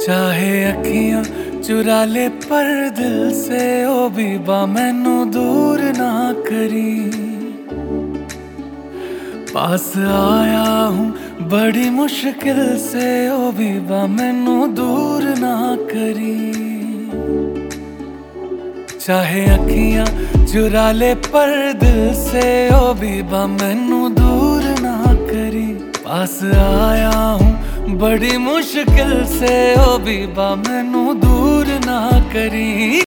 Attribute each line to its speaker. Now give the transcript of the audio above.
Speaker 1: चाहे अखियां चुरा ले पर दिल से ओ बीबा मैनू दूर ना करी। पास आया हूँ बड़ी मुश्किल से ओ बीबा मैनू दूर ना करी। चाहे अखियां चुरा ले पर दिल से ओ बीबा मैनू दूर ना करी। पास आया हूँ बड़ी मुश्किल से ओ बीबा मैनू दूर ना करी।